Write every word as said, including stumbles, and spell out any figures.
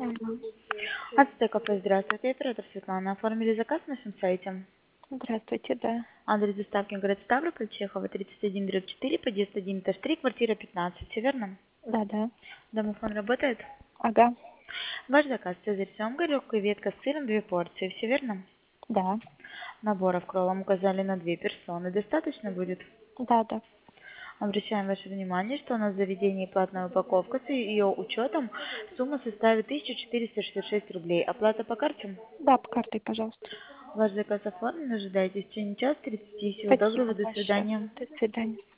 Алло. Ацтек кафе, здравствуйте, оператор Светлана. Оформили заказ на нашем сайте. Здравствуйте, да. Адрес доставки город Ставрополь, Чехова, тридцать один дробь четыре, подъезд один, этаж три, квартира пятнадцать. Все верно? Да, да. Домофон работает? Ага. Ваш заказ: цезарь семга, легкая ветка с сыром, две порции. Все верно? Да. Наборов кролом указали на две персоны. Достаточно будет? Да, да. Обращаем ваше внимание, что у нас в заведении платная упаковка, с ее учетом сумма составит тысяча четыреста шестьдесят шесть рублей. Оплата по карте? Да, по картой, пожалуйста. Ваш заказ оформлен, ожидайте в течение часа тридцати. Всего доброго, Спасибо до большое. свидания. До свидания.